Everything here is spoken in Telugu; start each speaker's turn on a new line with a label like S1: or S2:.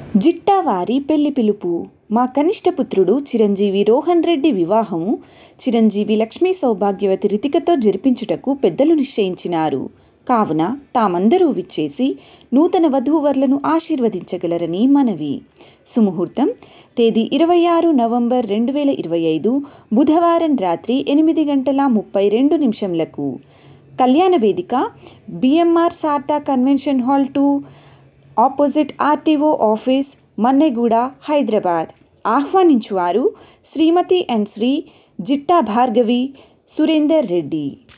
S1: జిట్టా వారి పెళ్లి పిలుపు. మా కనిష్ట పుత్రుడు చిరంజీవి రోహన్ రెడ్డి వివాహము చిరంజీవి లక్ష్మీ సౌభాగ్యవతి రితికతో జరిపించుటకు పెద్దలు నిశ్చయించినారు. కావున తామందరూ విచ్చేసి నూతన వధూవరులను ఆశీర్వదించగలరని మనవి. సుముహూర్తం తేదీ 26 నవంబర్ 2025 బుధవారం రాత్రి 8:32 కళ్యాణ వేదిక BMR Sartha convention hall 2 opposite RTO office, Manneguda, Hyderabad. ఆహ్వానించువారు శ్రీమతి అండ్ శ్రీ జిట్టా భార్గవి సురేందర్ రెడ్డి.